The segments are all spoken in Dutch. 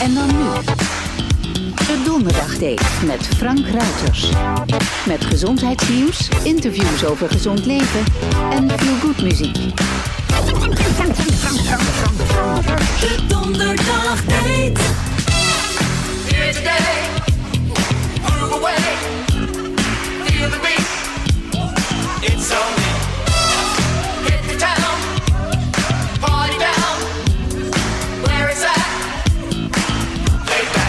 En dan nu. De Donderdagdate met Frank Ruiters. Met gezondheidsnieuws, interviews over gezond leven en feel-good muziek. De Donderdagdate. Here today, move away, feel the beat. It's only hit the town, party down, where it's at. Lay back.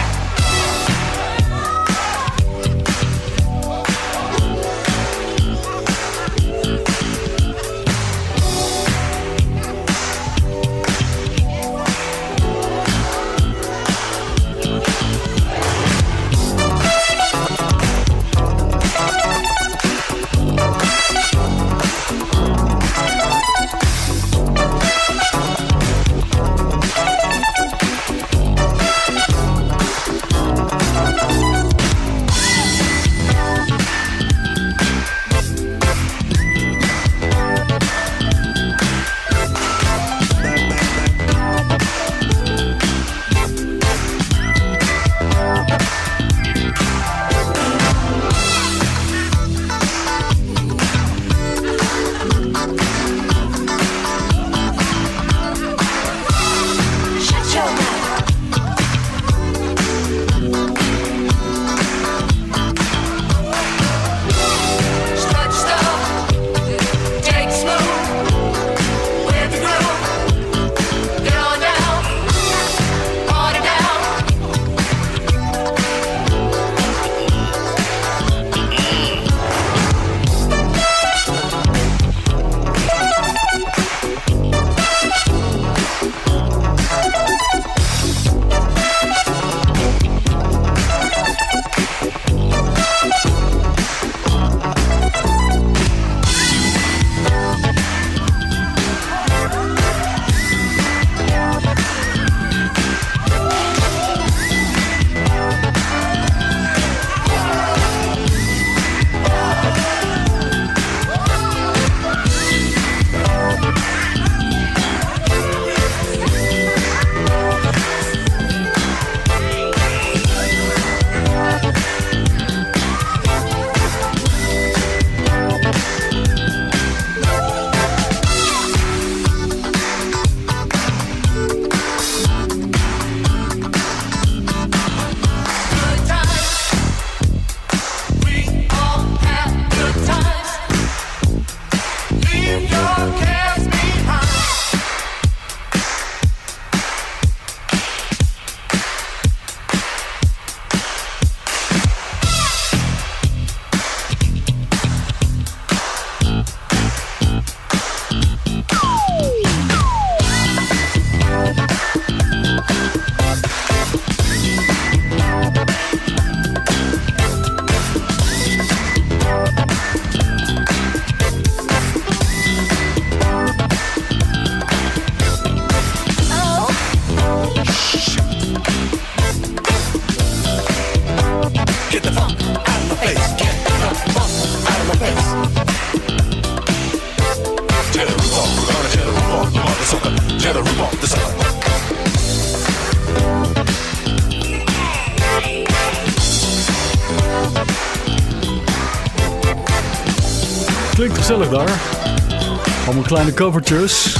Klinkt gezellig daar. Allemaal kleine covertjes.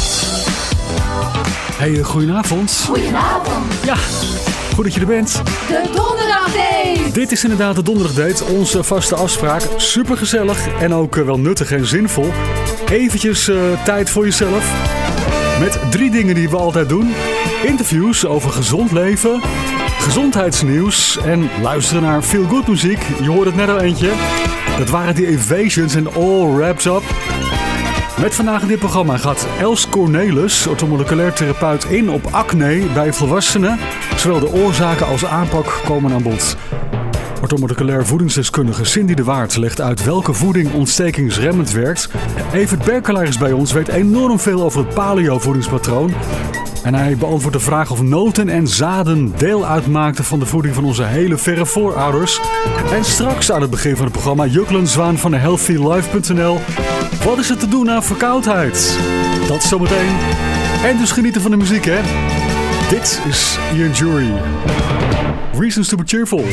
Hey, goedenavond. Goedenavond. Ja, goed dat je er bent. De Donderdagdate. Dit is inderdaad de Donderdagdate, onze vaste afspraak. Super gezellig en ook wel nuttig en zinvol. Eventjes tijd voor jezelf. Met 3 dingen die we altijd doen. Interviews over gezond leven, gezondheidsnieuws en luisteren naar feel-good muziek. Je hoort het net al eentje. Dat waren die Evasions en All Wraps Up. Met vandaag in dit programma gaat Els Cornelis, orthomoleculair therapeut, in op acne bij volwassenen. Zowel de oorzaken als aanpak komen aan bod. Orthomoleculair voedingsdeskundige Cindy de Waard legt uit welke voeding ontstekingsremmend werkt. Evert Berkelaar is bij ons, weet enorm veel over het paleo-voedingspatroon. En hij beantwoordt de vraag of noten en zaden deel uitmaakten van de voeding van onze hele verre voorouders. En straks aan het begin van het programma Juklen Zwaan van de healthylife.nl. Wat is er te doen aan verkoudheid? Dat zometeen. En dus genieten van de muziek, hè? Dit is Ian Jury. Reasons to be cheerful.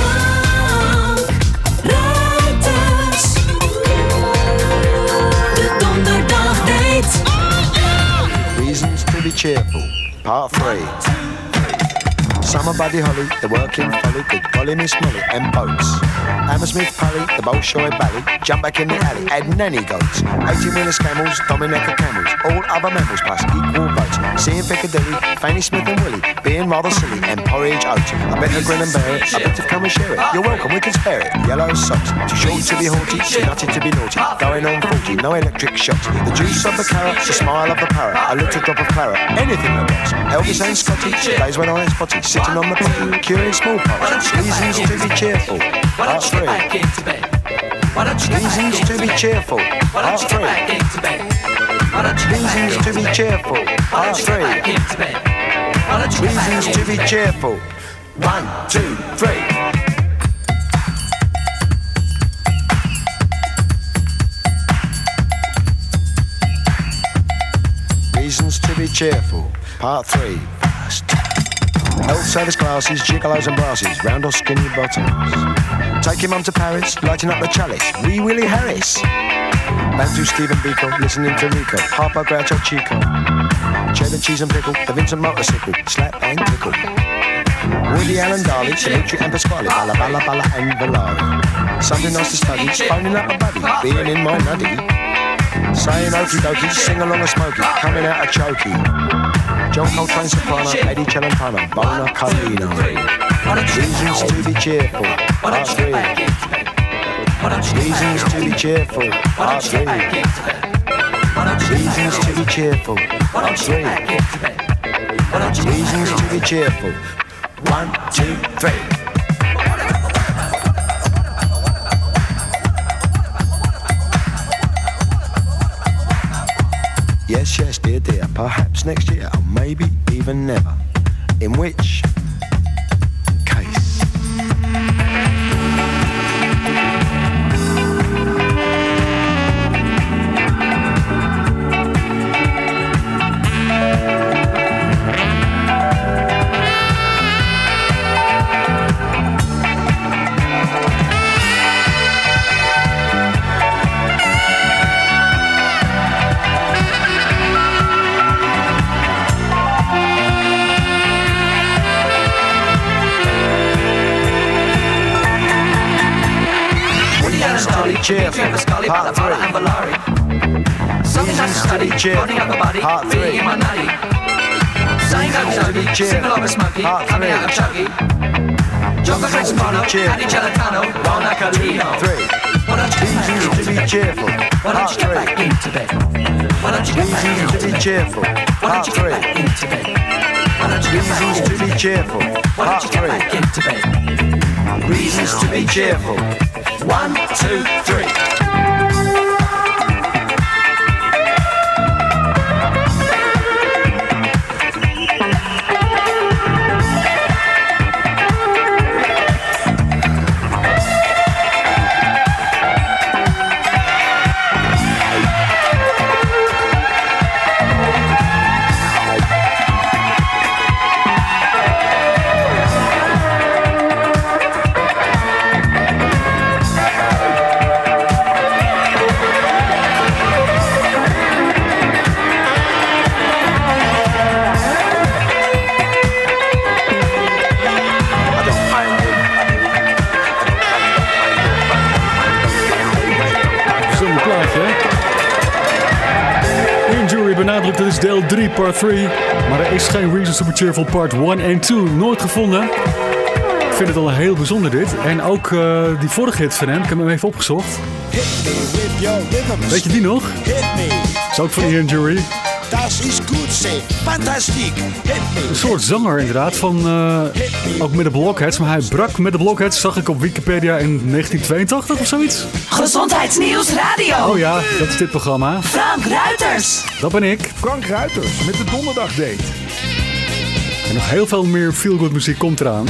Reasons to be cheerful, part 3. Summer Buddy Holly, the working folly, good golly Miss Molly, and boats. Hammersmith Pally, the Bolshoi Bally, jump back in the alley, add nanny goats. 18-wheeler camels, Dominica camels, all other mammals plus equal votes. Seeing Piccadilly, Fanny Smith and Willie, being rather silly, and porridge oats. I better grin and bear it, I better come and share it. You're welcome, we can spare it. Yellow socks, too short to be haughty, too nutty to be naughty. Going on 40, no electric shocks. The juice of the carrot, the smile of the parrot, a little drop of claret, anything that works. Elvis and Scotty, days when I was spotty, sitting on the potty, curing smallpox. Reasons to be cheerful, part 3. Reasons to be cheerful, part 3. Reasons to be cheerful, part 3. Reasons to be cheerful, 1, 2, 3. Reasons to be cheerful, part 3. Health service glasses, gigolos and brasses, round or skinny bottoms. Taking mum to Paris, lighting up the chalice, Wee Willie Harris. Bantu Stephen Biko, listening to Rico, Harpo Groucho Chico. Cheddar cheese and pickle, the Vincent motorcycle, slap and tickle. Woody Allen Darley, Dimitri and Pasquale, Balla Balla Balla and Valari. Something nice to study, phoning up a buddy, being in my nuddy. Saying okie dokie, sing along a smoky, coming out a chokey. John Coltrane soprano, Eddie Celentano, Bona Carlino. Reasons to be cheerful, part 3. Reasons to be cheerful, part 3. Reasons to be cheerful, part 3. Reasons to be cheerful, 1, 2, 3. Yes, yes, dear, dear, perhaps next year, or maybe even never. In which case? Cheerful, part 3. Reasons to be cheerful, part 3. Reasons to be cheerful, part 3. Reasons to be cheerful, 1, 2, 3. Reasons to be cheerful, part 3. Reasons to be cheerful, part 3. Reasons to be cheerful, part 3. Reasons to be cheerful, 1, 2, 3. Benadrukt, dit is deel 3, part 3. Maar er is geen Reasons to be Cheerful part 1 en 2 nooit gevonden. Ik vind het al heel bijzonder dit. En ook die vorige hit van hem, ik heb hem even opgezocht. Weet je die nog? Is ook van Ian Jury. Dat is goed, zeg. Fantastiek. Een soort zanger inderdaad, van ook met de Blockheads. Maar hij brak met de Blockheads, zag ik op Wikipedia in 1982 of zoiets. Gezondheidsnieuws radio. Oh ja, dat is dit programma. Frank Ruiters. Dat ben ik. Frank Ruiters met de donderdagdate. En nog heel veel meer feel-good muziek komt eraan.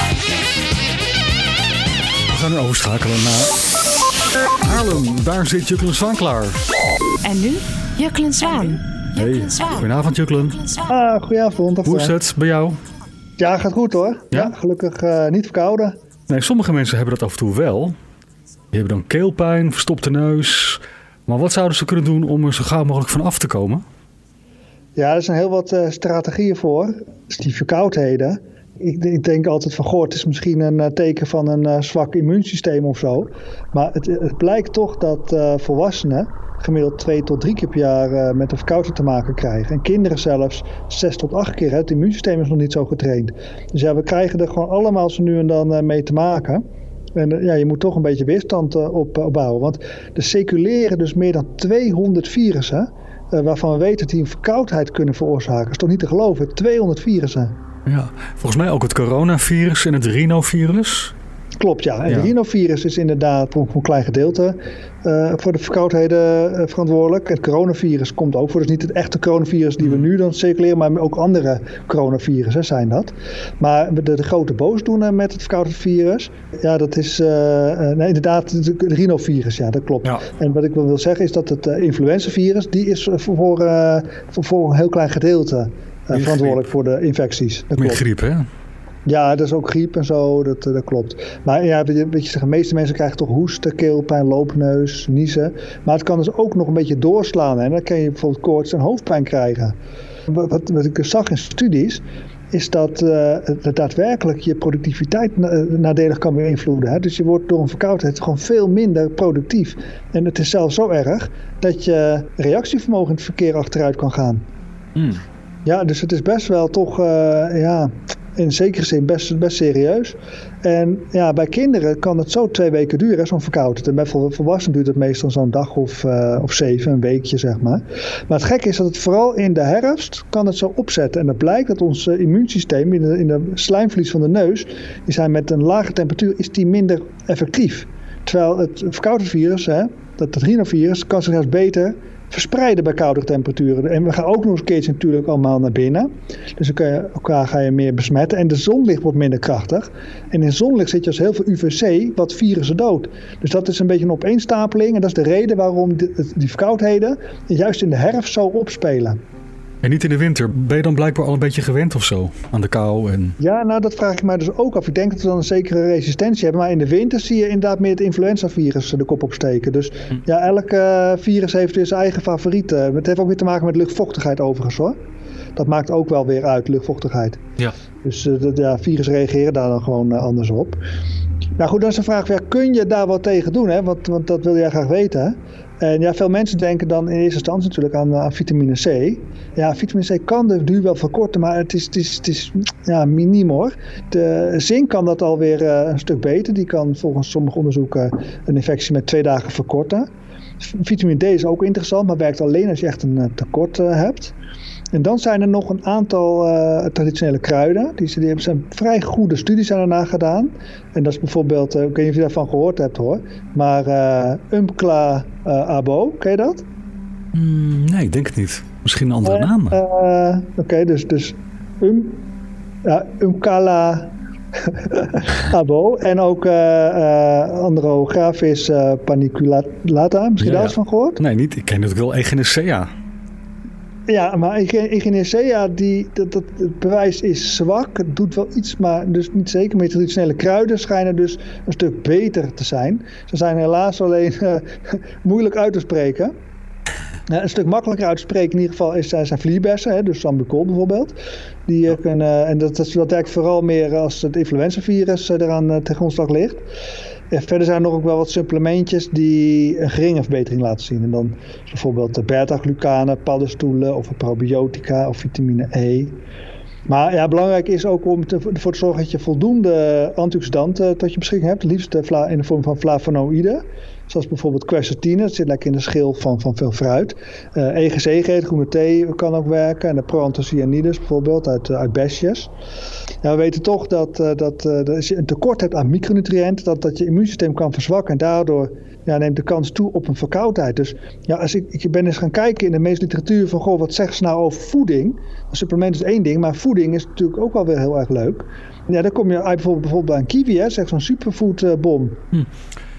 We gaan nu overschakelen naar Haarlem. Daar zit Juklen Zwaan klaar. En nu Juklen Zwaan. Hey, goedenavond Juklen. Goedenavond. Hoe is het bij jou? Ja, gaat goed hoor. Ja? Gelukkig niet verkouden. Nee, sommige mensen hebben dat af en toe wel. Die hebben dan keelpijn, verstopte neus. Maar wat zouden ze kunnen doen om er zo gauw mogelijk van af te komen? Ja, er zijn heel wat strategieën voor. Dus die verkoudheden. Ik denk altijd van, het is misschien een teken van een zwak immuunsysteem of zo. Maar het blijkt toch dat volwassenen gemiddeld 2 tot 3 keer per jaar met een verkoudheid te maken krijgen. En kinderen zelfs 6 tot 8 keer. Het immuunsysteem is nog niet zo getraind. Dus ja, we krijgen er gewoon allemaal zo nu en dan mee te maken. En je moet toch een beetje weerstand opbouwen. Want er circuleren dus meer dan 200 virussen. Waarvan we weten dat die een verkoudheid kunnen veroorzaken. Dat is toch niet te geloven? 200 virussen. Ja, volgens mij ook het coronavirus en het rhinovirus. Klopt, ja. En het rhinovirus is inderdaad voor een klein gedeelte voor de verkoudheden verantwoordelijk. Het coronavirus komt ook voor. Dus niet het echte coronavirus die we nu dan circuleren, maar ook andere coronavirussen zijn dat. Maar de grote boosdoener met het verkoudheidsvirus, ja, dat is inderdaad het rhinovirus, ja, dat klopt. Ja. En wat ik wil zeggen is dat het influenzavirus, die is voor een heel klein gedeelte verantwoordelijk voor de infecties. Dat klopt. Griep, hè? Ja, dat is ook griep en zo, dat klopt. Maar ja, weet je zeggen, de meeste mensen krijgen toch hoesten, keelpijn, loopneus, niezen. Maar het kan dus ook nog een beetje doorslaan. En dan kan je bijvoorbeeld koorts en hoofdpijn krijgen. Wat ik zag in studies, is dat het daadwerkelijk je productiviteit nadelig kan beïnvloeden. Hè? Dus je wordt door een verkoudheid gewoon veel minder productief. En het is zelfs zo erg dat je reactievermogen in het verkeer achteruit kan gaan. Ja, dus het is best wel toch, in zekere zin best serieus. En ja, bij kinderen kan het zo 2 weken duren, zo'n verkoudheid. En bij volwassenen duurt het meestal zo'n dag of 7, een weekje zeg maar. Maar het gekke is dat het vooral in de herfst kan het zo opzetten. En het blijkt dat ons immuunsysteem in de slijmvlies van de neus, die zijn met een lage temperatuur, is die minder effectief. Terwijl het verkoudheidsvirus, dat rhinovirus, kan zich juist beter verspreiden bij koudere temperaturen. En we gaan ook nog eens een keertje natuurlijk allemaal naar binnen. Dus dan ga je meer besmetten. En de zonlicht wordt minder krachtig. En in zonlicht zit je als heel veel UVC, wat virussen dood. Dus dat is een beetje een opeenstapeling. En dat is de reden waarom die verkoudheden juist in de herfst zo opspelen. En niet in de winter. Ben je dan blijkbaar al een beetje gewend of zo aan de kou? Ja, nou dat vraag ik mij dus ook af. Ik denk dat we dan een zekere resistentie hebben. Maar in de winter zie je inderdaad meer het influenzavirus de kop opsteken. Dus ja, elk virus heeft weer zijn eigen favorieten. Het heeft ook weer te maken met luchtvochtigheid overigens hoor. Dat maakt ook wel weer uit, luchtvochtigheid. Ja. Dus virussen reageren daar dan gewoon anders op. Nou goed, dan is de vraag, kun je daar wat tegen doen? Hè? Want dat wil jij graag weten. Hè? En ja, veel mensen denken dan in eerste instantie natuurlijk aan vitamine C. Ja, vitamine C kan de duur wel verkorten, maar het is miniem hoor. De zink kan dat alweer een stuk beter. Die kan volgens sommige onderzoeken een infectie met 2 dagen verkorten. Vitamine D is ook interessant, maar werkt alleen als je echt een tekort hebt. En dan zijn er nog een aantal traditionele kruiden. Die zijn vrij goede studies daarna gedaan. En dat is bijvoorbeeld, ik weet niet of je daarvan gehoord hebt hoor. Maar Umpqua abo, ken je dat? Nee, ik denk het niet. Misschien een andere naam. Oké, dus Umpqua abo. En ook Andrographis paniculata. Misschien daar eens van gehoord? Nee, niet. Ik ken natuurlijk wel Echinacea. Ja, maar Echinacea, het bewijs is zwak. Het doet wel iets, maar dus niet zeker. Maar traditionele kruiden schijnen dus een stuk beter te zijn. Ze zijn helaas alleen moeilijk uit te spreken. Een stuk makkelijker uit te spreken in ieder geval zijn vlierbessen. Dus Sambucol bijvoorbeeld. Die kunnen, en dat werkt vooral meer als het influenzavirus eraan ten grondslag ligt. Ja, verder zijn er nog ook wel wat supplementjes die een geringe verbetering laten zien. En dan bijvoorbeeld beta-glucanen, paddenstoelen of probiotica of vitamine E. Maar ja, belangrijk is ook om ervoor te zorgen dat je voldoende antioxidanten tot je beschikking hebt. Het liefst in de vorm van flavonoïden. Zoals bijvoorbeeld quercetine, dat zit lekker in de schil van veel fruit. EGC, groene thee, kan ook werken. En de proanthocyanidis bijvoorbeeld uit besjes. Ja, we weten toch dat als je een tekort hebt aan micronutriënten, dat je immuunsysteem kan verzwakken. En daardoor neemt de kans toe op een verkoudheid. Dus ja, als ik ben eens gaan kijken in de meeste literatuur van wat zeggen ze nou over voeding. Een supplement is één ding, maar voeding is natuurlijk ook wel weer heel erg leuk. Ja, dan kom je uit bijvoorbeeld bij een kiwi, hè, zeg zo'n superfoodbom.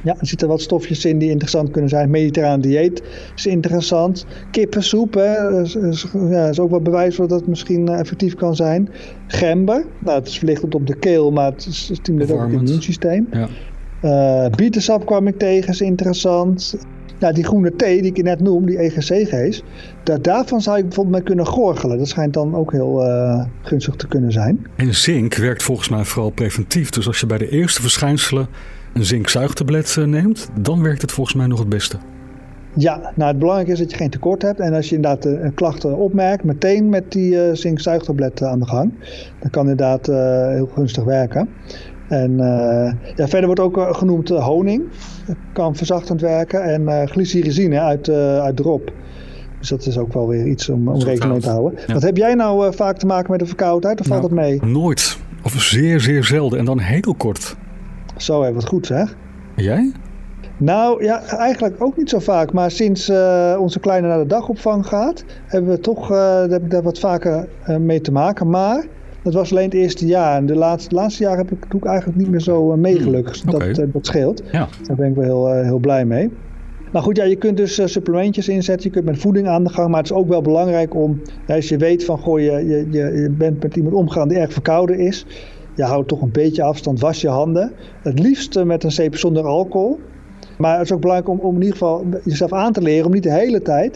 Ja, er zitten wat stofjes in die interessant kunnen zijn. Mediterraan dieet is interessant. Kippensoep, hè, is ook wel bewijs dat het misschien effectief kan zijn. Gember, nou, het is verlichtend op de keel, maar het stimuleert ook het immuunsysteem. Ja. Bietensap kwam ik tegen, is interessant. Nou, die groene thee die ik net noem, die EGC-geest, daarvan zou je bijvoorbeeld mee kunnen gorgelen. Dat schijnt dan ook heel gunstig te kunnen zijn. En zink werkt volgens mij vooral preventief. Dus als je bij de eerste verschijnselen een zinkzuigtablet neemt, dan werkt het volgens mij nog het beste. Ja, nou het belangrijke is dat je geen tekort hebt. En als je inderdaad een klachten opmerkt, meteen met die zinkzuigtablet aan de gang. Dat kan inderdaad heel gunstig werken. En verder wordt ook genoemd honing. Kan verzachtend werken. En glycyrrhizine uit drop. Dus dat is ook wel weer iets om rekening mee te houden. Ja. Wat heb jij nou vaak te maken met een verkoudheid? Of valt het mee? Nooit. Of zeer, zeer zelden. En dan heel kort. Zo, wat goed zeg. En jij? Nou ja, eigenlijk ook niet zo vaak. Maar sinds onze kleine naar de dagopvang gaat, hebben we toch heb ik daar wat vaker mee te maken. Maar dat was alleen het eerste jaar. En de laatste jaar doe ik eigenlijk niet meer zo meegelukkig. Okay. Dat scheelt. Ja. Daar ben ik wel heel blij mee. Nou goed, ja, je kunt dus supplementjes inzetten. Je kunt met voeding aan de gang. Maar het is ook wel belangrijk om, als je weet van je bent met iemand omgegaan die erg verkouden is. Je houdt toch een beetje afstand, was je handen. Het liefst met een zeep zonder alcohol. Maar het is ook belangrijk om in ieder geval jezelf aan te leren om niet de hele tijd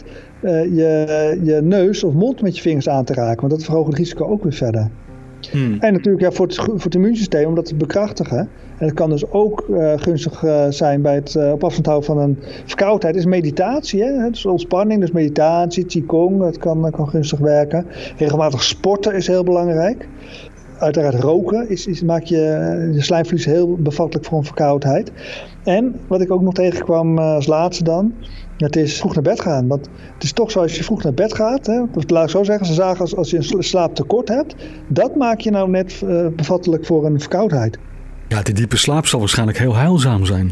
je neus of mond met je vingers aan te raken. Want dat verhoogt het risico ook weer verder. En natuurlijk voor het immuunsysteem om dat te bekrachtigen. En het kan dus ook gunstig zijn bij het op afstand houden van een verkoudheid. Is meditatie, hè? Dus ontspanning, dus meditatie, qigong, dat kan gunstig werken. Regelmatig sporten is heel belangrijk. Uiteraard roken maakt je slijmvlies heel bevattelijk voor een verkoudheid. En wat ik ook nog tegenkwam als laatste dan, het is vroeg naar bed gaan. Want het is toch zo, als je vroeg naar bed gaat, hè, laat ik zo zeggen, ze zagen als je een slaaptekort hebt, dat maak je nou net bevattelijk voor een verkoudheid. Ja, die diepe slaap zal waarschijnlijk heel heilzaam zijn.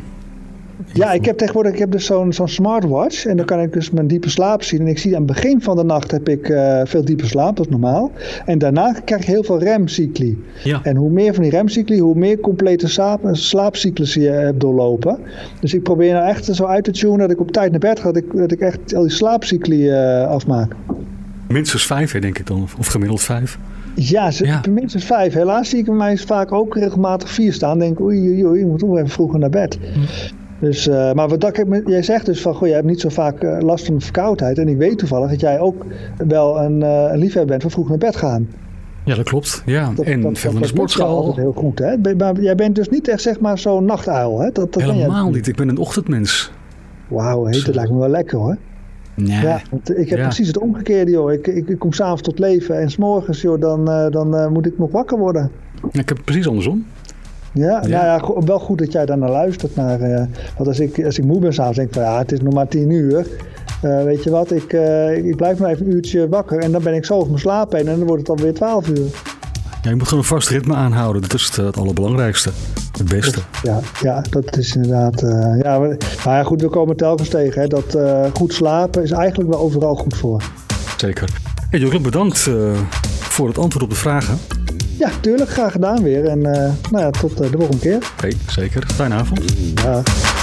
Ja, ik heb dus zo'n smartwatch en dan kan ik dus mijn diepe slaap zien. En ik zie aan het begin van de nacht heb ik veel diepe slaap, dat is normaal. En daarna krijg ik heel veel remcycli. Ja. En hoe meer van die remcycli, hoe meer complete slaapcyclussen je hebt doorlopen. Dus ik probeer nou echt zo uit te tunen dat ik op tijd naar bed ga, dat ik echt al die slaapcycli afmaak. Minstens 5, denk ik dan, of gemiddeld 5. Ja, minstens 5. Helaas zie ik bij mij vaak ook regelmatig 4 staan. Denk oei, ik moet toch even vroeger naar bed. Dus, maar jij zegt dus van, jij hebt niet zo vaak last van verkoudheid. En ik weet toevallig dat jij ook wel een liefhebber bent van vroeg naar bed gaan. Ja, dat klopt. Ja. En veel in de sportschool. Dat is altijd heel goed, hè? Maar jij bent dus niet echt zeg maar zo'n nachtuil, hè? Dat helemaal niet. Ik ben een ochtendmens. Wauw, dat lijkt me wel lekker, hoor. Nee. Ja, want ik heb precies het omgekeerde, joh. Ik kom 's avonds tot leven en 's morgens, joh, dan moet ik nog wakker worden. Ja, ik heb het precies andersom. Ja, nou ja, wel goed dat jij daar naar luistert. Want als ik moe ben s'avonds, denk ik van het is nog maar 10 uur. Weet je wat, ik blijf maar even een uurtje wakker en dan ben ik zo over mijn slaap heen en dan wordt het alweer 12 uur. Ja, je moet gewoon een vast ritme aanhouden. Dat is het allerbelangrijkste. Het beste. Ja, dat is inderdaad... maar ja, goed, we komen telkens tegen. Hè, dat goed slapen is eigenlijk wel overal goed voor. Zeker. Hey, Jurgen, bedankt voor het antwoord op de vragen. Ja, tuurlijk. Graag gedaan weer. En tot de volgende keer. Oké, zeker. Fijne avond. Ja.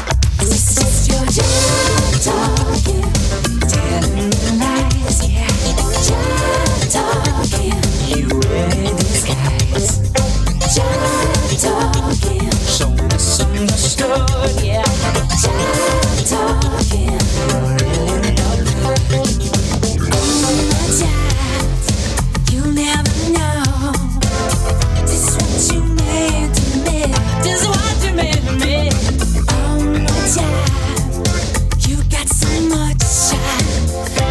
So misunderstood, yeah. Talking, you never know just what you meant to me, just what you meant to me. Oh my child, you got so much to shine.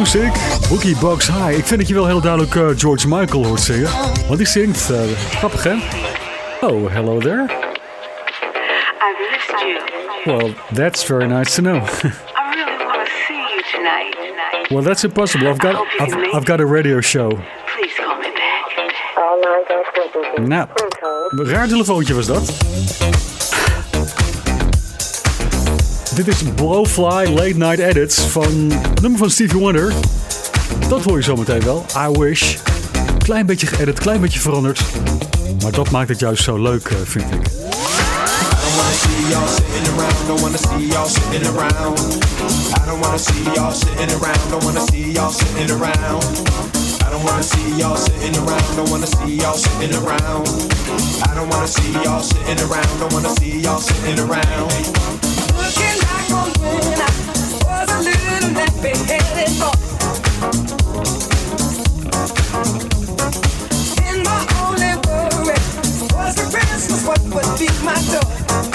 Music, Boogie Bucks High. Ik vind dat je wel heel duidelijk George Michael hoort zingen. Want die zingt, grappig hè? Oh, hello there. I've missed you. Well, that's very nice to know. I really want to see you tonight. Well, that's impossible. I've got a radio show. Please call me back. Nou, een raar telefoontje was dat. Dit is Blowfly Late Night Edits van het nummer van Stevie Wonder. Dat hoor je zometeen wel. I Wish. Klein beetje geëdit, klein beetje veranderd. Maar dat maakt het juist zo leuk, vind ik. I don't wanna see y'all sitting around, don't wanna see y'all sitting around. I don't wanna see y'all sitting around, don't wanna see y'all sitting around. I don't wanna see y'all sitting around, don't wanna see y'all sitting around. I don't wanna see y'all sitting around, don't wanna see y'all sitting around. Looking back on when I was a little nappy-headed boy, and my only worry was for Christmas what would be my joy.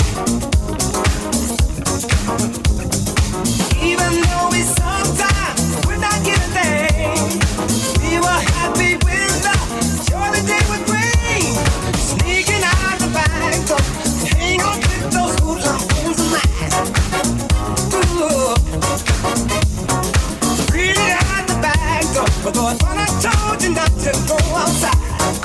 Even though we sometimes would not get a thing, we were happy with the joy the day would bring. Sneaking out the back door, hang on with those hoodlums of mine. Ooh. Really out the back door, but when I told you not to go outside.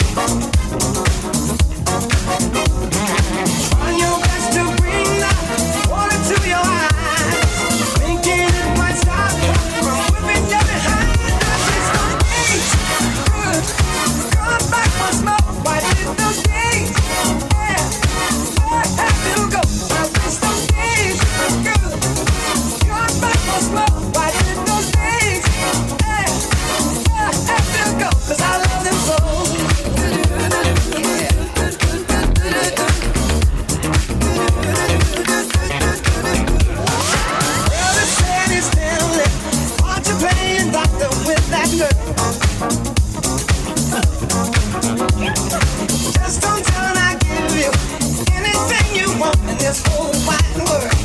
Trying your best to bring the water to your eyes, thinking it might stop from whipping you behind. It's those days, good. Come back once more. Why did those days? Yeah, I have to go. I wish those days, good. Come back once more. Why did those days? Yeah, I have to go. 'Cause I love them so. Well, the sad is telling, aren't you playing doctor with that girl? Just don't tell and I give you anything you want in this whole wide world.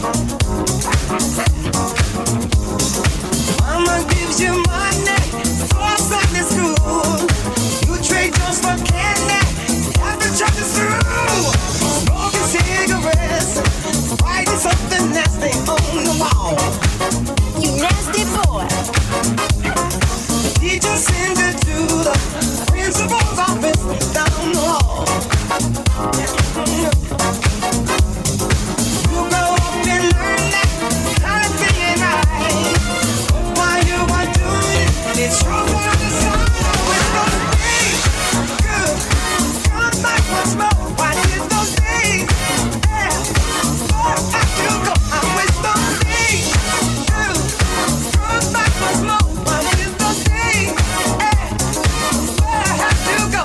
Mama gives you money for Sunday school. You trade just for candy after church is through. Smoking cigarettes, writing something nasty on the wall. You nasty boy. Teacher sends you to the principal's office down the hall. You grow up and learn that kind of thing ain't right. But while you are doing it, it's your fault to sign with those days. Good. Come back once more. Why did those days? Yeah. I have to go. I wish those days. Good. Come back once more. Why did those days? Yeah. I have to go.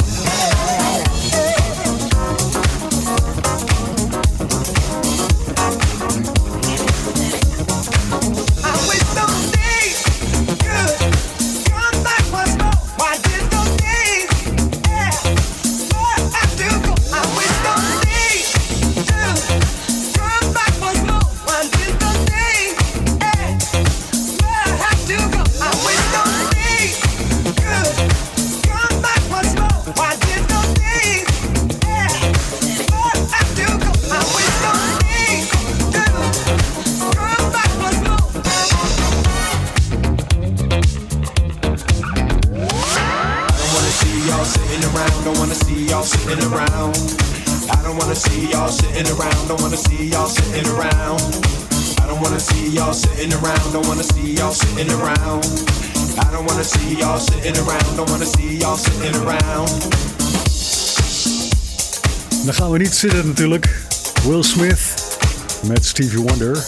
I wish those days, good. Come back once more. Why did those days? Yeah, I have to go. I wish those days, good. Come back once more. Why did those days? Yeah, I have to go. I wish those days, good. Come back once more. Why did those days? Yeah, I have to go. I wish those days, good. Come back once more. Don't wanna see y'all sitting around. I don't wanna see y'all sitting around. Don't wanna see y'all sitting around. I don't wanna see y'all sitting around. Don't wanna see y'all sitting around. I don't wanna see y'all sitting around. Don't wanna see y'all sitting around. Dan gaan we niet zitten natuurlijk. Will Smith met Stevie Wonder.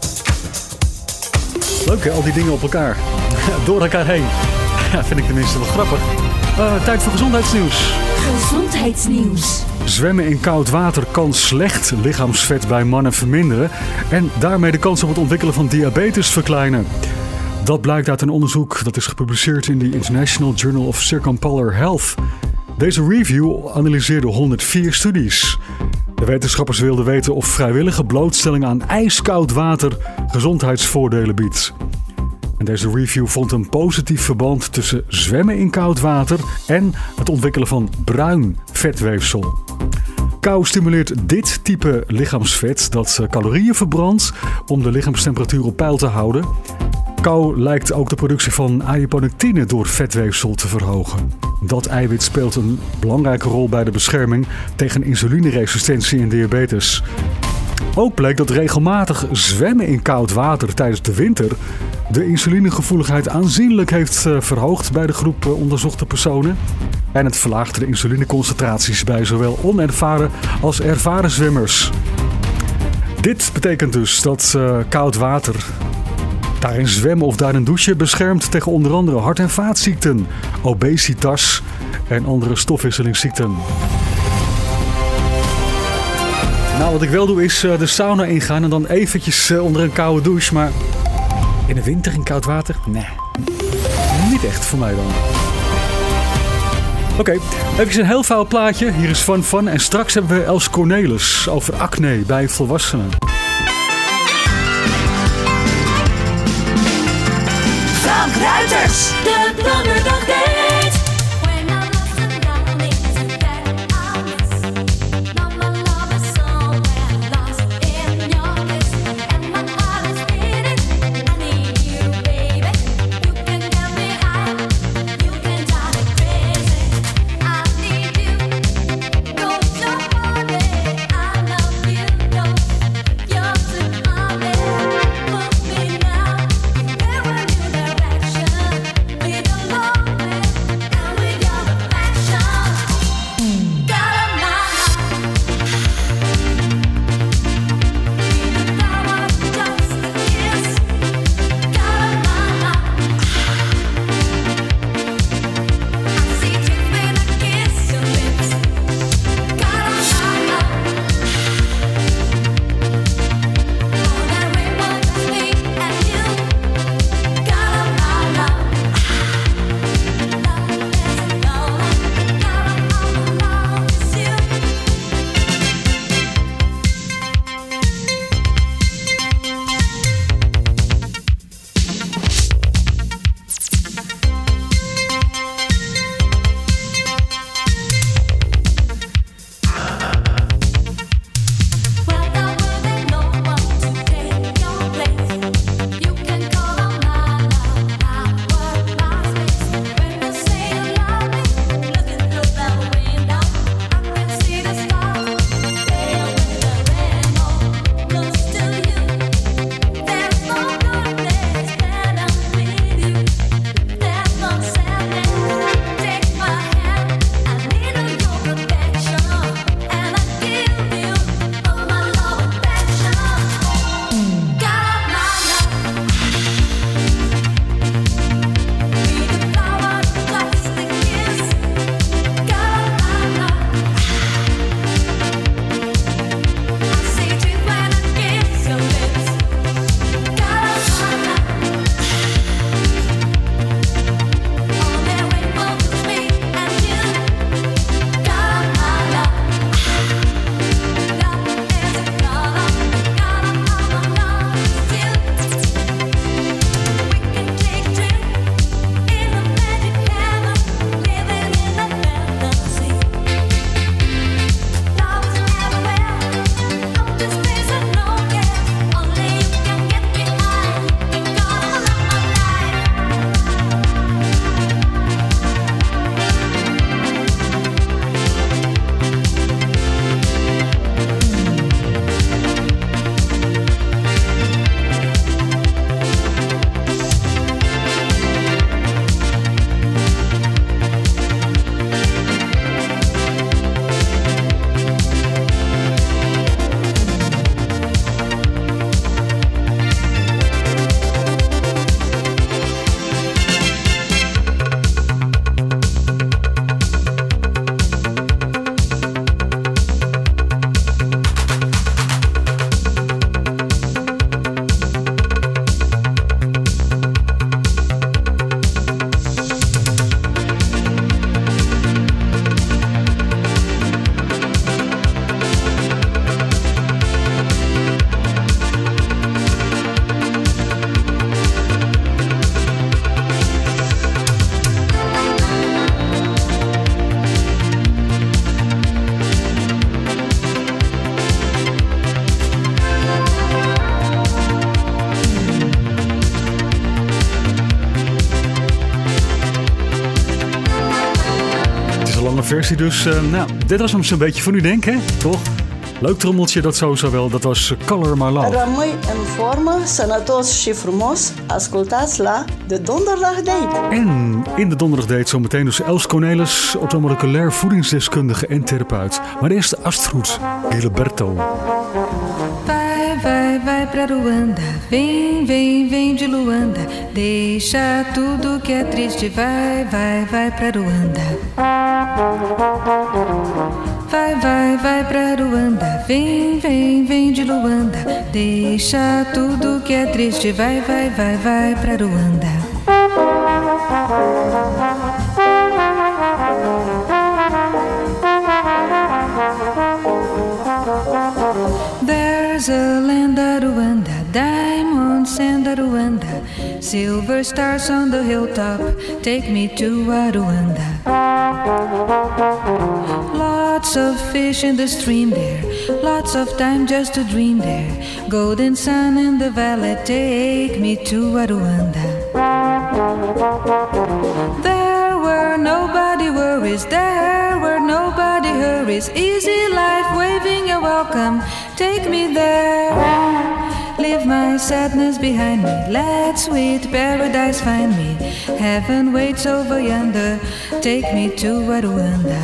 Leuk hè, al die dingen op elkaar. Door elkaar heen. Ja, vind ik tenminste wel grappig. Tijd voor gezondheidsnieuws. Gezondheidsnieuws. Zwemmen in koud water kan slecht lichaamsvet bij mannen verminderen en daarmee de kans op het ontwikkelen van diabetes verkleinen. Dat blijkt uit een onderzoek dat is gepubliceerd in de International Journal of Circumpolar Health. Deze review analyseerde 104 studies. De wetenschappers wilden weten of vrijwillige blootstelling aan ijskoud water gezondheidsvoordelen biedt. En deze review vond een positief verband tussen zwemmen in koud water en het ontwikkelen van bruin vetweefsel. Kou stimuleert dit type lichaamsvet dat calorieën verbrandt om de lichaamstemperatuur op peil te houden. Kou lijkt ook de productie van adiponectine door vetweefsel te verhogen. Dat eiwit speelt een belangrijke rol bij de bescherming tegen insulineresistentie en diabetes. Ook bleek dat regelmatig zwemmen in koud water tijdens de winter de insulinegevoeligheid aanzienlijk heeft verhoogd bij de groep onderzochte personen. En het verlaagde de insulineconcentraties bij zowel onervaren als ervaren zwemmers. Dit betekent dus dat koud water, daarin zwemmen of daarin douchen, beschermt tegen onder andere hart- en vaatziekten, obesitas en andere stofwisselingsziekten. Nou, wat ik wel doe is de sauna ingaan en dan eventjes onder een koude douche. Maar in de winter in koud water? Nee, niet echt voor mij dan. Oké, even een heel fout plaatje. Hier is Fun en straks hebben we Els Cornelis over acne bij volwassenen. Frank Ruiters, de Donderdag Date. With a love versie. Dus dit was hem zo'n beetje voor nu, denk hè? Toch? Leuk trommeltje, dat sowieso wel. Dat was Color My Love. Rămâi în formă, sănătos și frumos. Ascultați la De Donderdag Date. En in de Donderdag Date zometeen dus Els Cornelis, orthomoleculair voedingsdeskundige en therapeut. Maar eerst Astrid Gilberto. Vai pra Ruanda, vem de Luanda. Deixa tudo que é triste, vai pra Ruanda. Vai pra Ruanda, vem de Luanda. Deixa tudo que é triste, vai pra Ruanda. There's a land of Rwanda, diamonds in Rwanda, silver stars on the hilltop, take me to Rwanda. Lots of fish in the stream there, lots of time just to dream there, golden sun in the valley, take me to Rwanda. There were nobody worries, there were nobody hurries, easy life waving a welcome, take me there. Leave my sadness behind me, let sweet paradise find me. Heaven waits over yonder, take me to Rwanda.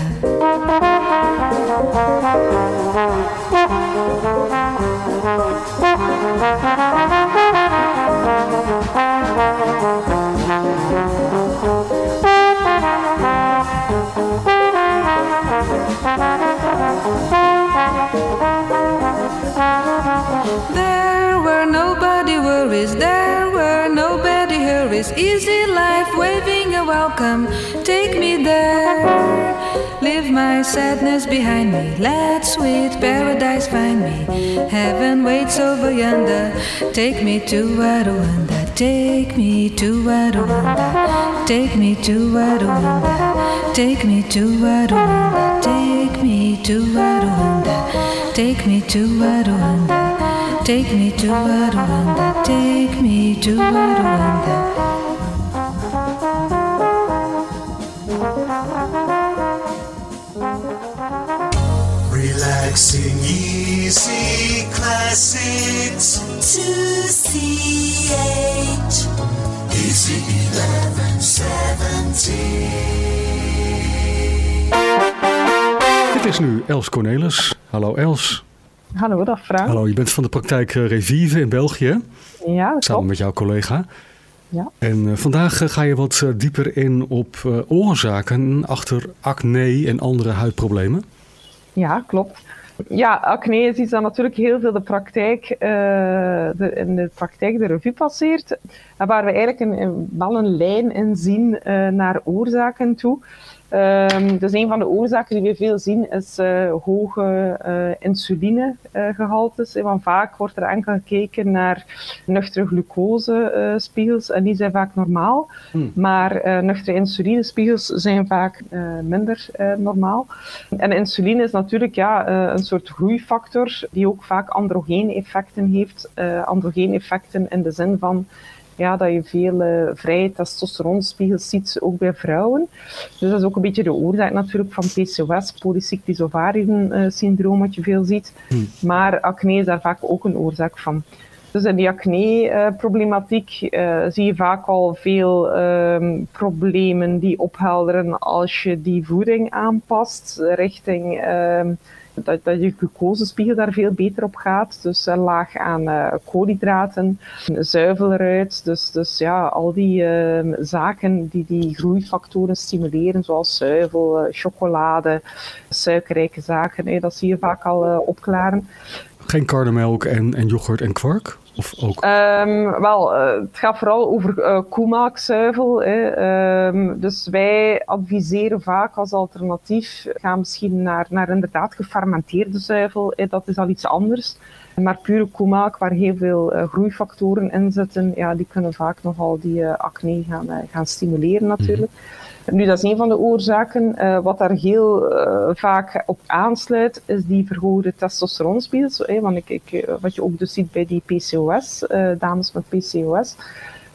There were nobody worries, there were nobody hurries, easy life waving a welcome, take me there. Leave my sadness behind me, let sweet paradise find me. Heaven waits over yonder, take me to Rwanda, take me to Rwanda, take me to Rwanda, take me to Rwanda, take me to Rwanda, take me to Rwanda, take me to Rwanda, take me to Rwanda. Relaxing easy classics 2CH Easy 1170. Dit is nu Els Cornelis. Hallo Els. Hallo, dag Frank. Hallo, je bent van de praktijk Revive in België. Ja, dat samen met jouw collega. Ja. En vandaag ga je wat dieper in op oorzaken achter acne en andere huidproblemen. Ja, klopt. Ja, acne is iets dat natuurlijk heel veel in de praktijk de revue passeert. En waar we eigenlijk wel een lijn in zien naar oorzaken toe. Dus een van de oorzaken die we veel zien is hoge insulinegehaltes. Want vaak wordt er enkel gekeken naar nuchtere glucosespiegels en die zijn vaak normaal. Maar nuchtere insulinespiegels zijn vaak minder normaal. En insuline is natuurlijk een soort groeifactor die ook vaak androgene effecten heeft. Androgene effecten in de zin van dat je veel vrije testosteronspiegels ziet, ook bij vrouwen. Dus dat is ook een beetje de oorzaak natuurlijk van PCOS, polycyclisch ovarium-syndroom, wat je veel ziet. Maar acne is daar vaak ook een oorzaak van. Dus in die acne-problematiek zie je vaak al veel problemen die ophelderen als je die voeding aanpast richting dat je glucosespiegel daar veel beter op gaat. Dus een laag aan koolhydraten, zuivel eruit. Dus al die zaken die groeifactoren stimuleren, zoals zuivel, chocolade, suikerrijke zaken, dat zie je vaak al opklaren. Geen karnemelk en yoghurt en kwark? Of ook? Het gaat vooral over koemelkzuivel. Dus wij adviseren vaak als alternatief, ga misschien naar inderdaad gefermenteerde zuivel. Dat is al iets anders. Maar pure koemelk, waar heel veel groeifactoren in zitten, die kunnen vaak nogal die acne gaan stimuleren natuurlijk. Nu, dat is een van de oorzaken. Wat daar heel vaak op aansluit, is die verhoogde testosteronspiegels. Want wat je ook dus ziet bij die PCOS, dames met PCOS,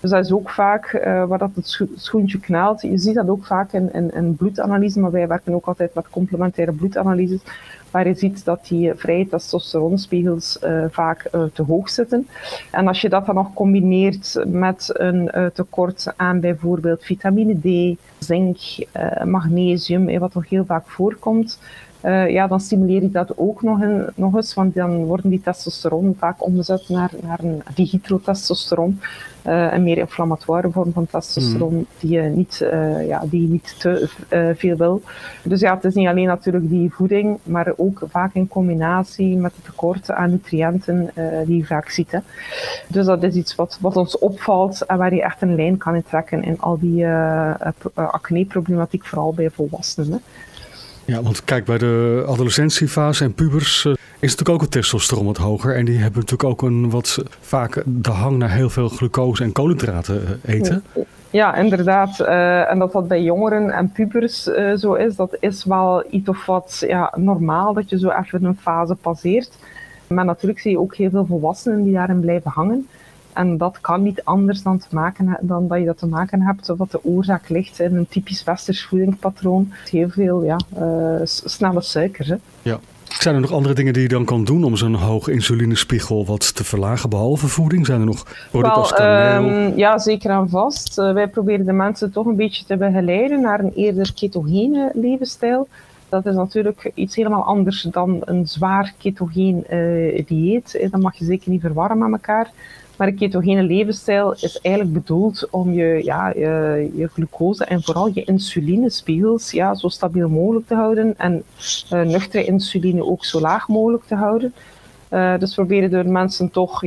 Dus dat is ook vaak waar dat het schoentje knelt. Je ziet dat ook vaak in bloedanalyse, maar wij werken ook altijd met complementaire bloedanalyses, waar je ziet dat die vrije testosteronspiegels vaak te hoog zitten. En als je dat dan nog combineert met een tekort aan bijvoorbeeld vitamine D, zink, magnesium, wat nog heel vaak voorkomt, dan stimuleer je dat ook nog eens, want dan worden die testosteron vaak omgezet naar een dihydrotestosteron, een meer inflammatoire vorm van testosteron die je niet te veel wil. Dus ja, het is niet alleen natuurlijk die voeding, maar ook vaak in combinatie met het tekort aan nutriënten die je vaak ziet. Hè. Dus dat is iets wat ons opvalt en waar je echt een lijn kan in trekken in al die acne-problematiek, vooral bij volwassenen. Hè. Ja, want kijk, bij de adolescentiefase en pubers is natuurlijk ook het testosteron wat hoger. En die hebben natuurlijk ook vaak de hang naar heel veel glucose en koolhydraten eten. Ja, inderdaad. En dat bij jongeren en pubers zo is, dat is wel iets of wat normaal, dat je zo even een fase passeert. Maar natuurlijk zie je ook heel veel volwassenen die daarin blijven hangen. En dat kan niet anders dan dat je dat te maken hebt, of dat de oorzaak ligt in een typisch westers voedingspatroon. Heel veel snelle suikers. Hè. Ja. Zijn er nog andere dingen die je dan kan doen om zo'n hoge insulinespiegel wat te verlagen, behalve voeding? Zijn er nog producten als kaneel? Ja, zeker en vast. Wij proberen de mensen toch een beetje te begeleiden naar een eerder ketogene levensstijl. Dat is natuurlijk iets helemaal anders dan een zwaar ketogeen dieet. Dat mag je zeker niet verwarren met elkaar. Maar een ketogene levensstijl is eigenlijk bedoeld om je glucose en vooral je insulinespiegels zo stabiel mogelijk te houden en nuchtere insuline ook zo laag mogelijk te houden. Dus proberen de mensen toch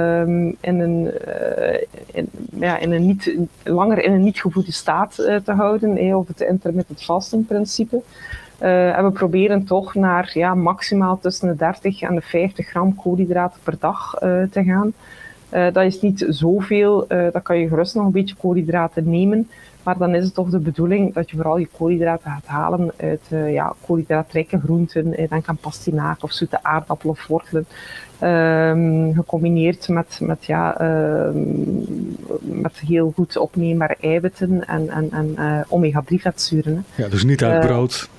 langer in een niet gevoede staat te houden, of het intermittent fasting principe. En we proberen toch naar maximaal tussen de 30 en de 50 gram koolhydraten per dag te gaan. Dat is niet zoveel, dan kan je gerust nog een beetje koolhydraten nemen, maar dan is het toch de bedoeling dat je vooral je koolhydraten gaat halen uit koolhydraatrijke groenten, denk aan pastinaak of zoete aardappelen of wortelen, gecombineerd met heel goed opneembare eiwitten en omega-3 vetzuren. Hè. Ja, dus niet uit brood.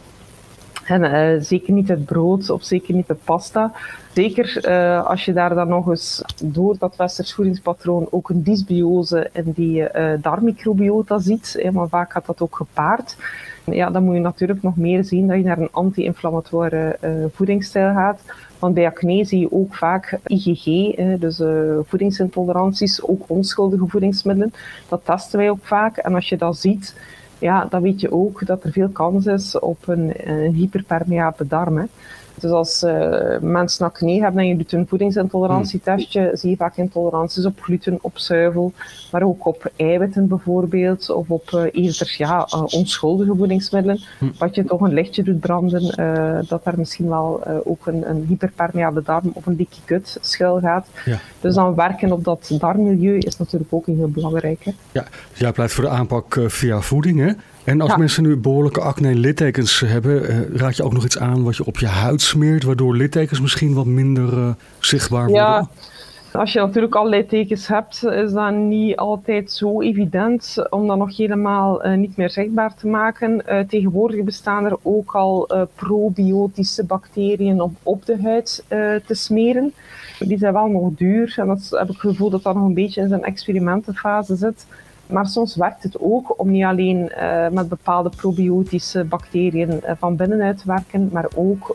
En zeker niet het brood of zeker niet de pasta. Zeker als je daar dan nog eens door dat westers voedingspatroon ook een dysbiose in die darmmicrobiota ziet, maar vaak gaat dat ook gepaard. Ja, dan moet je natuurlijk nog meer zien dat je naar een anti-inflammatoire voedingsstijl gaat. Want bij acne zie je ook vaak IgG, dus voedingsintoleranties, ook onschuldige voedingsmiddelen. Dat testen wij ook vaak. En als je dat ziet, dan weet je ook dat er veel kans is op een hyperpermeabele darm. Hè. Dus als mensen acne hebben en je doet een voedingsintolerantietestje, zie je vaak intoleranties op gluten, op zuivel, maar ook op eiwitten bijvoorbeeld, of op eerder onschuldige voedingsmiddelen, wat je toch een lichtje doet branden, dat daar misschien wel ook een hyperpermeabele darm of een leaky gut schuil gaat. Ja. Dus dan werken op dat darmmilieu is natuurlijk ook heel belangrijk. Hè. Ja, dus jij pleit voor de aanpak via voeding, hè? En als mensen nu behoorlijke acne-littekens hebben, raad je ook nog iets aan wat je op je huid smeert, waardoor littekens misschien wat minder zichtbaar worden? Ja, als je natuurlijk al littekens hebt, is dat niet altijd zo evident om dat nog helemaal niet meer zichtbaar te maken. Tegenwoordig bestaan er ook al probiotische bacteriën om op de huid te smeren. Die zijn wel nog duur en dat heb ik het gevoel dat dat nog een beetje in zijn experimentenfase zit. Maar soms werkt het ook om niet alleen met bepaalde probiotische bacteriën van binnenuit te werken, maar ook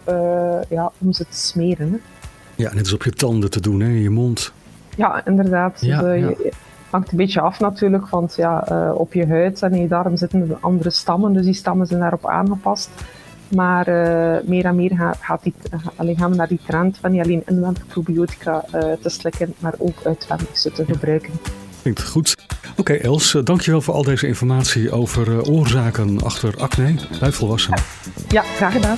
om ze te smeren. Hè. Ja, net als op je tanden te doen, hè, in je mond. Ja, inderdaad. Ja, dus, je hangt een beetje af natuurlijk, want op je huid en in je darm zitten andere stammen, dus die stammen zijn daarop aangepast. Maar meer en meer gaan we naar die trend van niet alleen inwendig probiotica te slikken, maar ook uitwendig ze te gebruiken. Klinkt goed. Oké, Els, dankjewel voor al deze informatie over oorzaken achter acne bij volwassenen. Ja, graag gedaan.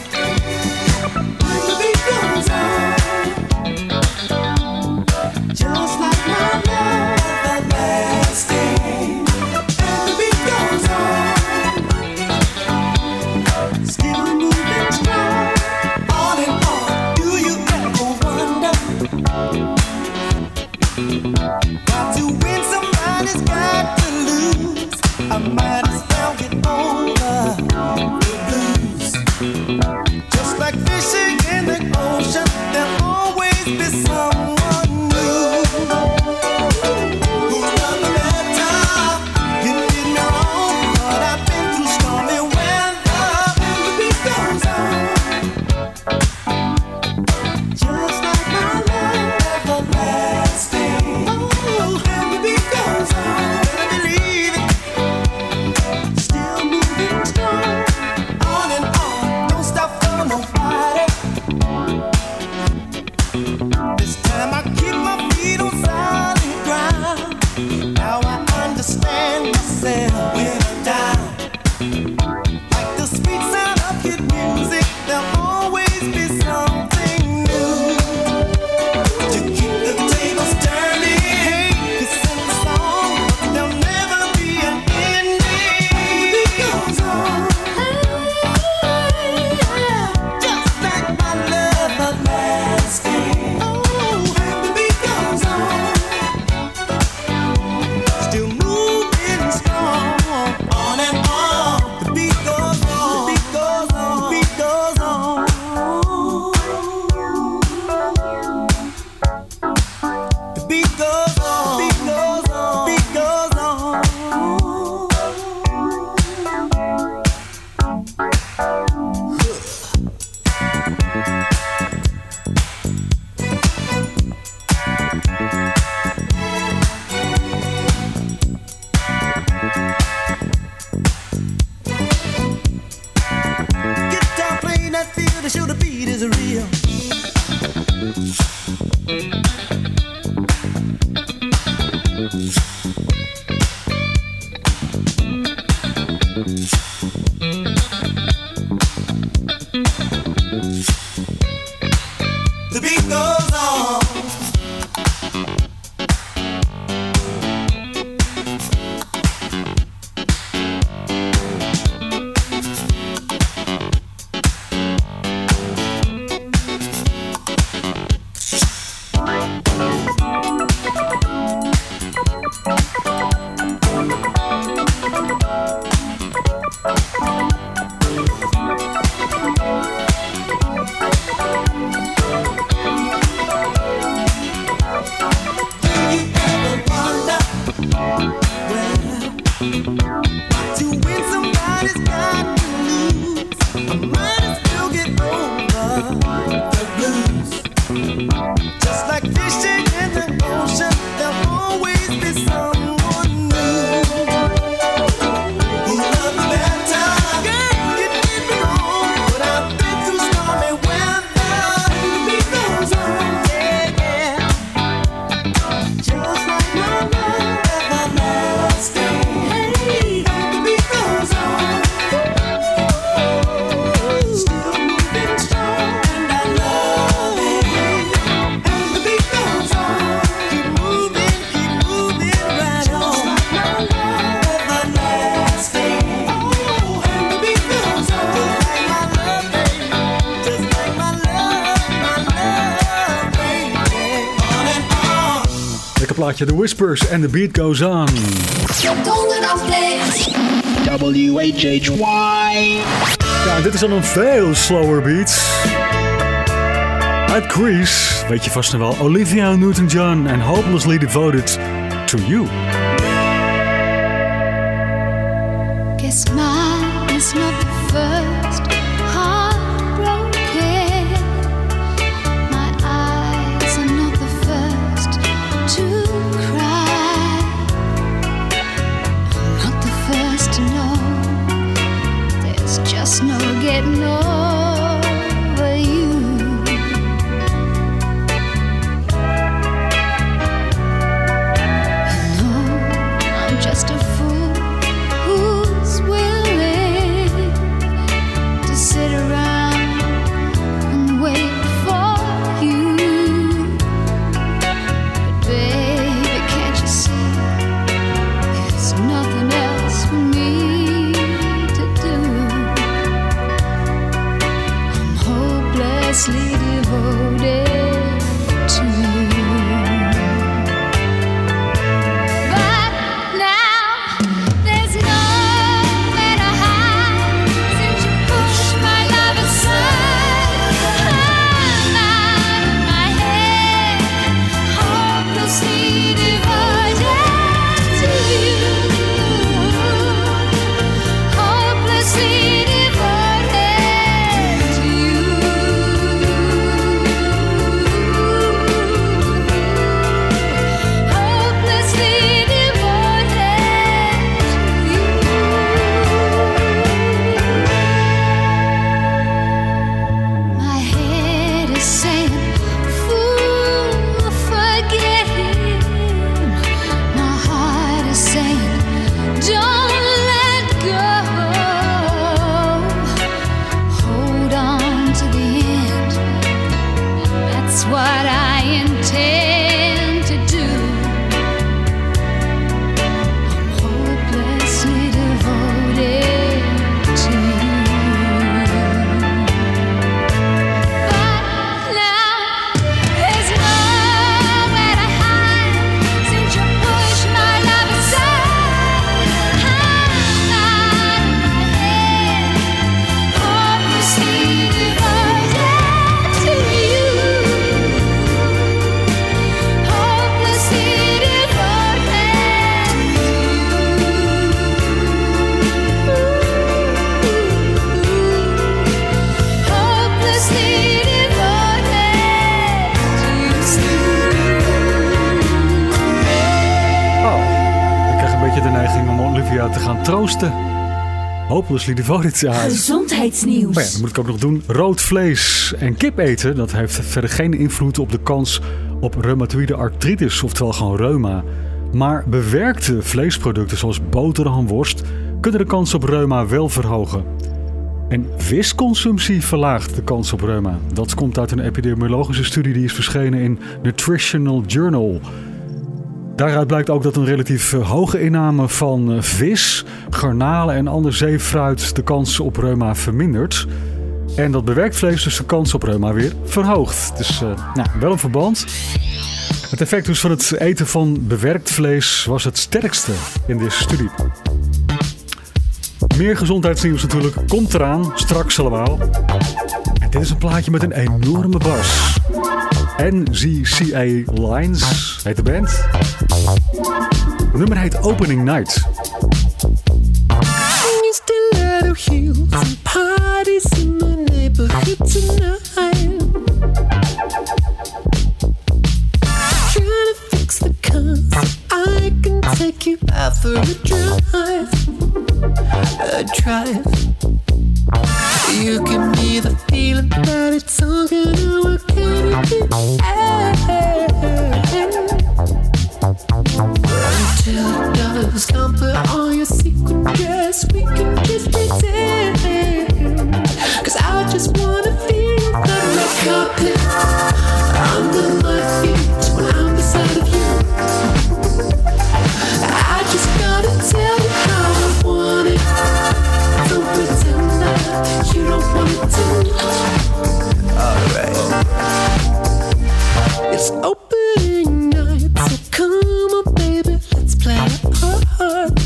Got to win somebody. somebody's got to lose. I might as well get over the blues. Just like fishing in the ocean, there'll always be someone new. Who'll run the better? You did me wrong, but I've been through stormy weather. And the beat goes on. Just like my love, everlasting. Oh, and the beat goes on. Better believe it. Still moving strong. On and on. Don't stop for nobody. This time I keep my feet on solid ground. Now I understand myself when I'm down. Like the sweet sound of good music, there'll always be something new to keep the tables turning. Hey, it's in the song, but there'll never be an ending. The beat goes on. Just like my love everlasting. Oh, and the beat goes on. Still moving strong. On and on. The beat goes on. The beat goes on. The beat goes on. The beat goes on. The beat goes on. The beat goes on. Guitar playing that feel to show the beat is real. The beat goes on. To win somebody's got to lose. I might as well get over the blues. Just like fishing in the ocean, there'll always be someone new. Who love me better? Girl, you did me wrong, but I've been through stormy weather. The beat goes on, yeah, yeah. Just like my love everlasting. Hey, the beat goes on. Still moving strong, and I love it. And the beat goes on. Keep moving right on. Just like my love everlasting. Oh, and the beat goes on. Just like my love, baby. Just like my love, baby. On and on. Lekker plaatje, The Whispers en The Beat Goes On. Donderdagdate. WHHY. Ja, dit is dan een veel slower beat. Uit Grease, weet je vast nog wel, Olivia Newton-John en Hopelessly Devoted to You. Guess mine is not the first heartbroken. My eyes are not the first to cry. I'm not the first to know. There's just no getting over you. You know I'm just a fool who's willing Ik krijg een beetje de neiging om Olivia te gaan troosten. Hopelessly devoted. Ja. Gezondheidsnieuws. Maar ja, dat moet ik ook nog doen. Rood vlees en kip eten, dat heeft verder geen invloed op de kans op reumatoïde artritis, oftewel gewoon reuma. Maar bewerkte vleesproducten zoals boterhamworst kunnen de kans op reuma wel verhogen. En visconsumptie verlaagt de kans op reuma. Dat komt uit een epidemiologische studie die is verschenen in Nutritional Journal. Daaruit blijkt ook dat een relatief hoge inname van vis, garnalen en ander zeefruit de kans op reuma vermindert. En dat bewerkt vlees dus de kans op reuma weer verhoogt. Dus wel een verband. Het effect dus van het eten van bewerkt vlees was het sterkste in deze studie. Meer gezondheidsnieuws natuurlijk komt eraan, straks allemaal. En dit is een plaatje met een enorme bas. NZCA Lines heet de band. Het nummer heet Opening Night. Stiletto heels and parties in the neighborhood tonight. Trying to fix the cars, I can take you out for a drive. A drive. You give me the feeling that it's all gonna work out in the end. Until it does, come put on your sequin dress. We can just pretend. 'Cause I just wanna feel the red carpet under my feet when I'm beside of you. I just gotta tell you how I want it. Don't pretend that you don't want it too. Alright. It's opening night, so come on baby, let's play our part.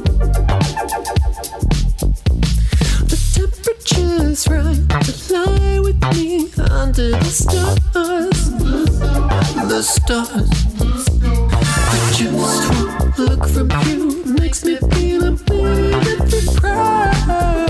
The temperature's right to lie with me under the stars. The stars. But just one look from you makes me feel a bit surprised.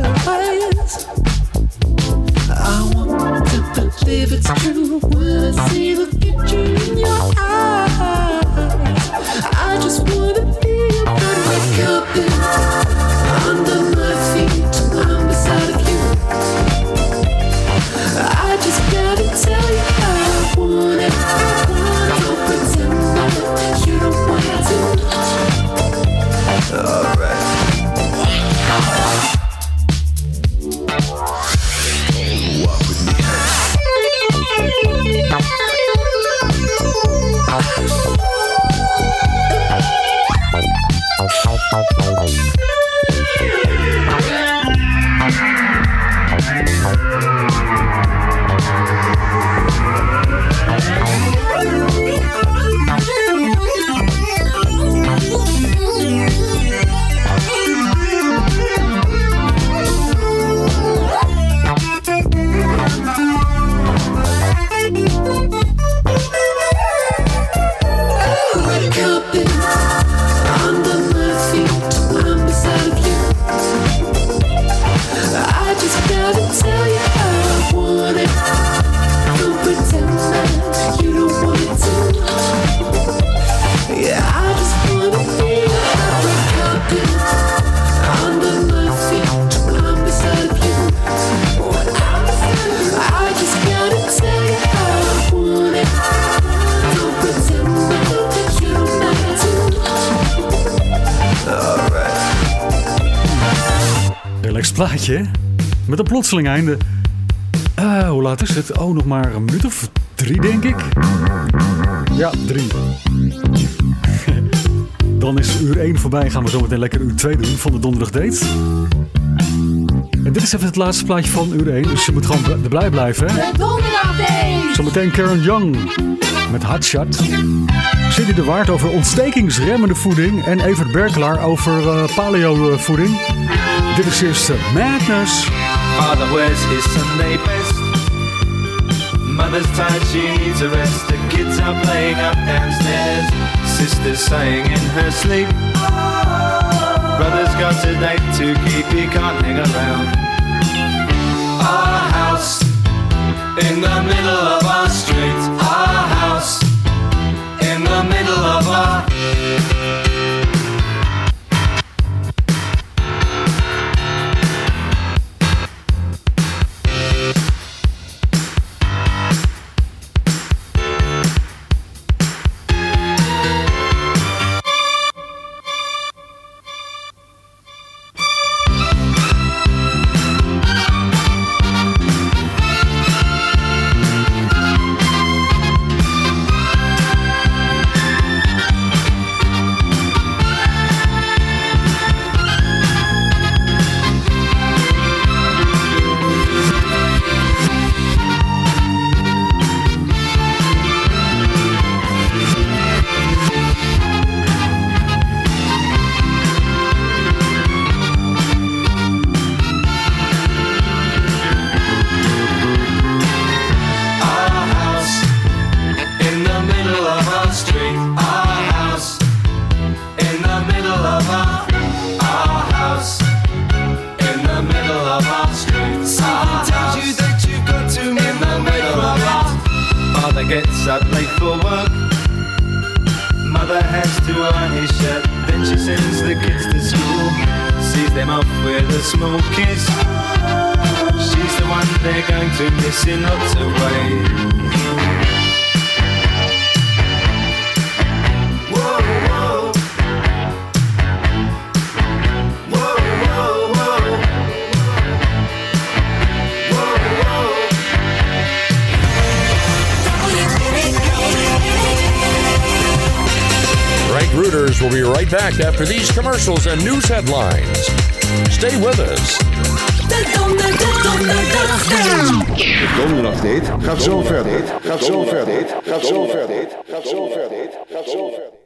I want to believe it's true when I see the future in your eyes. I just wanna feel the red carpet under my feet when I'm beside of you. I just gotta tell you how I want it. Don't pretend that you don't want it to. Alright. Walk with me. Plaatje met een plotseling einde. Hoe laat is het? Oh, nog maar een minuut of 3, denk ik. Ja, 3. Dan is uur 1 voorbij. Gaan we zo meteen lekker uur 2 doen van de donderdag date. En dit is even het laatste plaatje van uur 1. Dus je moet gewoon erbij blijven. Hè? De donderdag date. Zometeen Karen Young met Hotshot. Cindy de Waard over ontstekingsremmende voeding. En Evert Berkelaar over paleo voeding. Dit is eerst Madness. Father wears his Sunday best. Mother's tired, she needs a rest. The kids are playing up downstairs. Sister's sighing in her sleep. Brother's got a date to keep, he can't hang around. Our house in the middle of our street. Our house in the middle of our rubber hats to on his shirt. Then she sends the kids to school, sees them off with a small kiss. She's the one they're going to miss in lots of ways. Rooters will be right back after these commercials and news headlines. Stay with us. De donderdagdate gaat zo verder. Gaat zo verder. Gaat zo verder. Gaat zo verder. Gaat zo verder.